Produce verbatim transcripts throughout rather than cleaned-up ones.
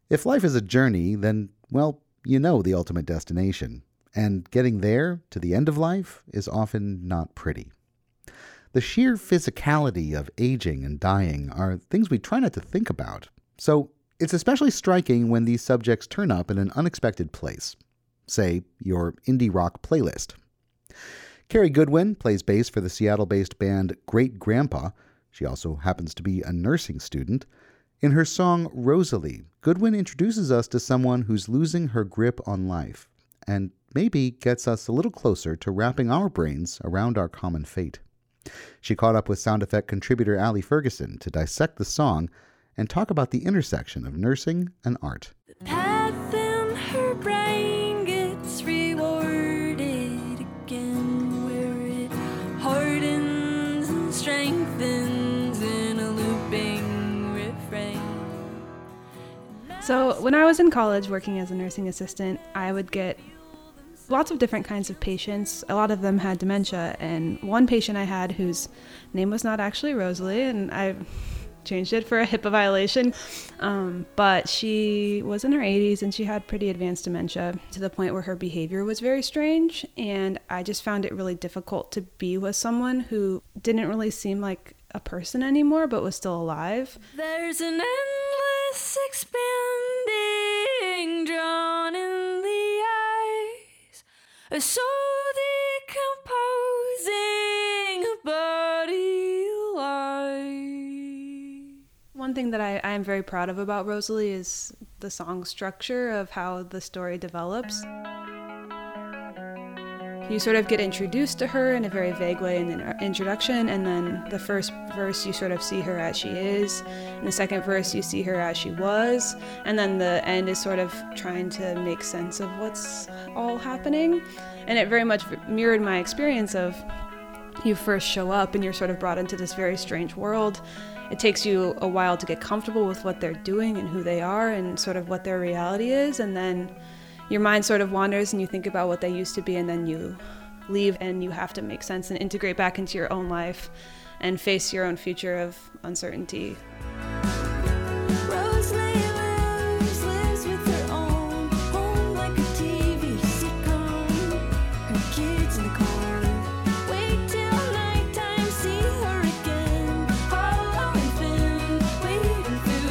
If life is a journey, then, well, you know the ultimate destination. And getting there, to the end of life, is often not pretty. The sheer physicality of aging and dying are things we try not to think about. So it's especially striking when these subjects turn up in an unexpected place. Say, your indie rock playlist. Carrie Goodwin plays bass for the Seattle-based band Great Grandpa. She also happens to be a nursing student. In her song Rosalie, Goodwin introduces us to someone who's losing her grip on life, and maybe gets us a little closer to wrapping our brains around our common fate. She caught up with sound effect contributor Ali Ferguson to dissect the song and talk about the intersection of nursing and art. The path in her brain gets rewarded again, where it hardens and strengthens in a looping refrain. So when I was in college working as a nursing assistant, I would get lots of different kinds of patients. A lot of them had dementia, and one patient I had whose name was not actually Rosalie, and I changed it for a HIPAA violation, um, but she was in her eighties and she had pretty advanced dementia to the point where her behavior was very strange, and I just found it really difficult to be with someone who didn't really seem like a person anymore but was still alive. There's an endless expanding drawn in the eyes, a soul decomposing, a body alive. One thing that I, I am very proud of about Rosalie is the song structure of how the story develops. You sort of get introduced to her in a very vague way in the introduction, and then the first verse you sort of see her as she is, in the second verse you see her as she was, and then the end is sort of trying to make sense of what's all happening. And it very much mirrored my experience of you first show up and you're sort of brought into this very strange world. It takes you a while to get comfortable with what they're doing and who they are and sort of what their reality is, and then your mind sort of wanders and you think about what they used to be, and then you leave and you have to make sense and integrate back into your own life and face your own future of uncertainty. Rosalie lives, lives with her own home like a T V sitcom. Her kids in the car, wait till nighttime, see her again. Hollow and thin, waiting through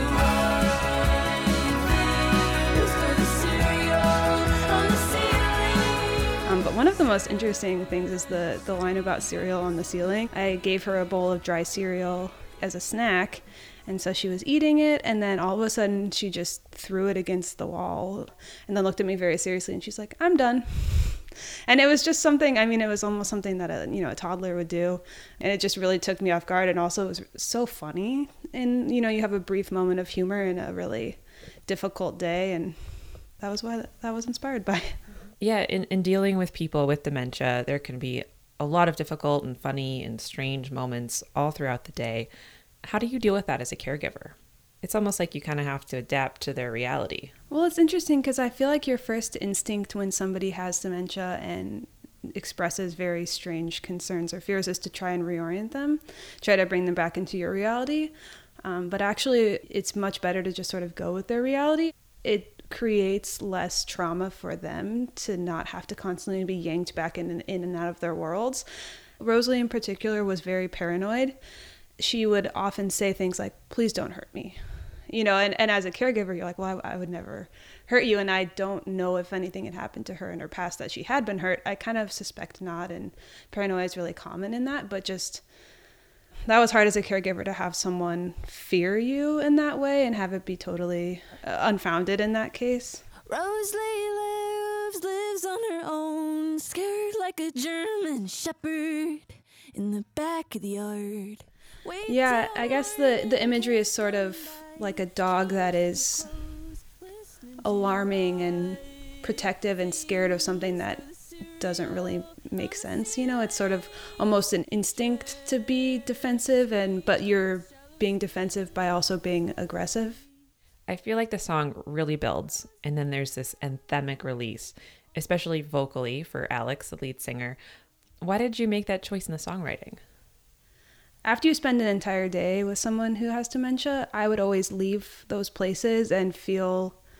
nightmares for the cereal on the ceiling. Um, but one of the most interesting things is the, the line about cereal on the ceiling. I gave her a bowl of dry cereal as a snack, and so she was eating it, and then all of a sudden she just threw it against the wall and then looked at me very seriously, and she's like, "I'm done." And it was just something, I mean, it was almost something that a, you know, a toddler would do, and it just really took me off guard, and also it was so funny, and you know, you have a brief moment of humor in a really difficult day, and that was why that was inspired by. Yeah, in, in dealing with people with dementia, there can be a lot of difficult and funny and strange moments all throughout the day. How do you deal with that as a caregiver? It's almost like you kind of have to adapt to their reality. Well, it's interesting because I feel like your first instinct when somebody has dementia and expresses very strange concerns or fears is to try and reorient them, try to bring them back into your reality. Um, but actually, it's much better to just sort of go with their reality. It creates less trauma for them to not have to constantly be yanked back in and, in and out of their worlds. Rosalie in particular was very paranoid. She would often say things like, "Please don't hurt me." You know, and, and as a caregiver, you're like, well, I, I would never hurt you. And I don't know if anything had happened to her in her past that she had been hurt. I kind of suspect not. And paranoia is really common in that. But just that was hard as a caregiver to have someone fear you in that way and have it be totally uh, unfounded in that case. Rosalie lives, lives on her own, scared like a German shepherd in the back of the yard. Wait Yeah, till I guess the, the imagery is sort of like a dog that is alarming and protective and scared of something that doesn't really make sense. You know, it's sort of almost an instinct to be defensive, and but you're being defensive by also being aggressive. I feel like the song really builds, and then there's this anthemic release, especially vocally for Alex, the lead singer. Why did you make that choice in the songwriting? After you spend an entire day with someone who has dementia, I would always leave those places and feel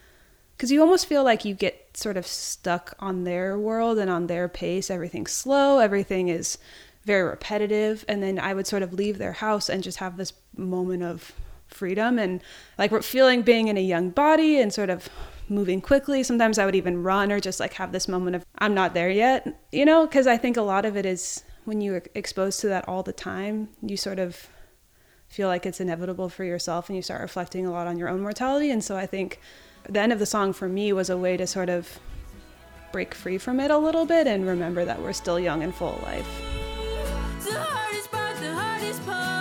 because you almost feel like you get sort of stuck on their world and on their pace. Everything's slow, everything is very repetitive. And then I would sort of leave their house and just have this moment of freedom and like we're feeling being in a young body and sort of moving quickly. Sometimes I would even run or just like have this moment of I'm not there yet, you know, because I think a lot of it is when you're exposed to that all the time, you sort of feel like it's inevitable for yourself and you start reflecting a lot on your own mortality. And so I think the end of the song for me was a way to sort of break free from it a little bit and remember that we're still young and full of life. The hardest part, the hardest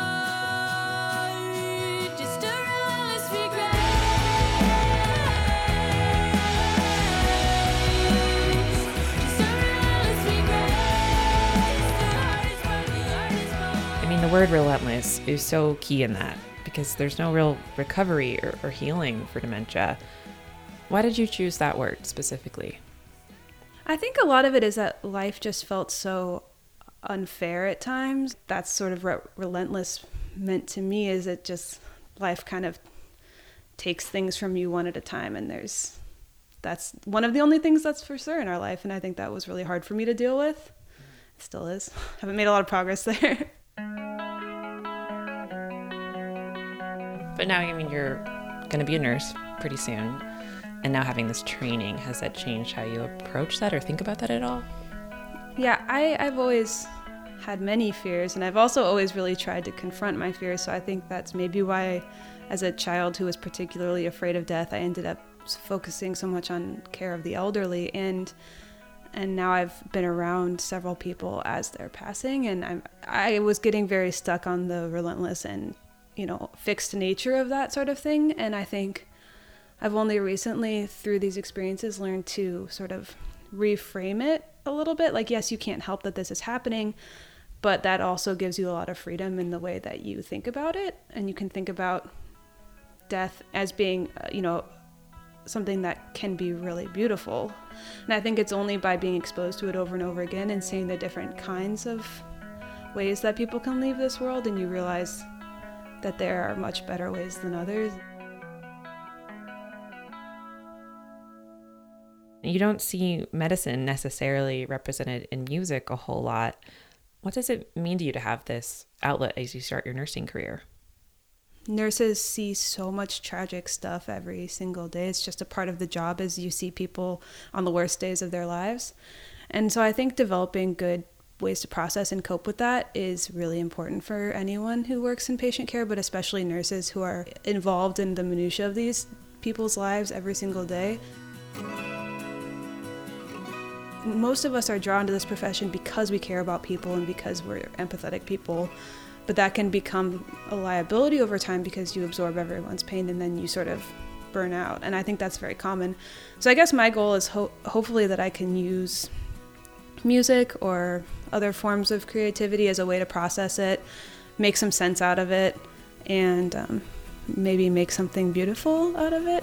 part, just a relentless regret. Just a relentless regret. The hardest part, the hardest part. I mean, the word relentless is so key in that because there's no real recovery or, or healing for dementia. Why did you choose that word specifically? I think a lot of it is that life just felt so unfair at times. That's sort of what relentless meant to me, is it just life kind of takes things from you one at a time, and there's that's one of the only things that's for sure in our life, and I think that was really hard for me to deal with. It still is. Haven't made a lot of progress there. But now, I mean, you're going to be a nurse pretty soon. And now having this training, has that changed how you approach that or think about that at all? Yeah, I, I've always had many fears, and I've also always really tried to confront my fears. So I think that's maybe why, as a child who was particularly afraid of death, I ended up focusing so much on care of the elderly. And and now I've been around several people as they're passing, and I'm I was getting very stuck on the relentless and, you know, fixed nature of that sort of thing. And I think I've only recently, through these experiences, learned to sort of reframe it a little bit. Like, yes, you can't help that this is happening, but that also gives you a lot of freedom in the way that you think about it. And you can think about death as being, uh, you know, something that can be really beautiful. And I think it's only by being exposed to it over and over again and seeing the different kinds of ways that people can leave this world, and you realize that there are much better ways than others. You don't see medicine necessarily represented in music a whole lot. What does it mean to you to have this outlet as you start your nursing career? Nurses see so much tragic stuff every single day. It's just a part of the job, as you see people on the worst days of their lives. And so I think developing good ways to process and cope with that is really important for anyone who works in patient care, but especially nurses who are involved in the minutiae of these people's lives every single day. Most of us are drawn to this profession because we care about people and because we're empathetic people, but that can become a liability over time because you absorb everyone's pain and then you sort of burn out. And I think that's very common. So I guess my goal is ho- hopefully that I can use music or other forms of creativity as a way to process it, make some sense out of it, and um, maybe make something beautiful out of it.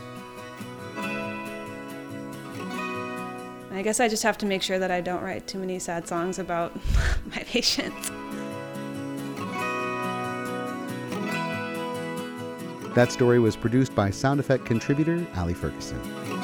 I guess I just have to make sure that I don't write too many sad songs about my patients. That story was produced by sound effect contributor Ali Ferguson.